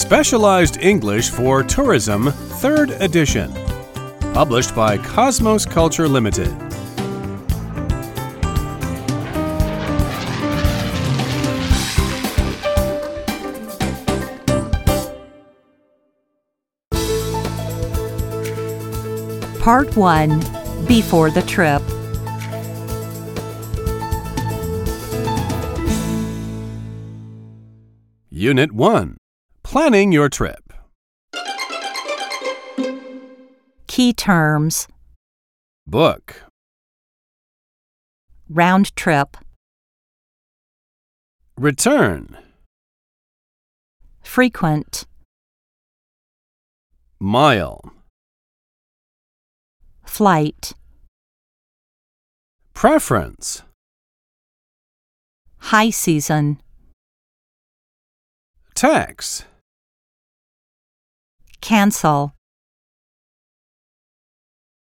Specialized English for Tourism, 3rd edition. Published by Cosmos Culture Limited. Part 1. Before the trip. Unit 1. Planning your trip. Key terms. Book. Round trip. Return. Frequent. Mile. Flight. Preference. High season. Tax. Cancel.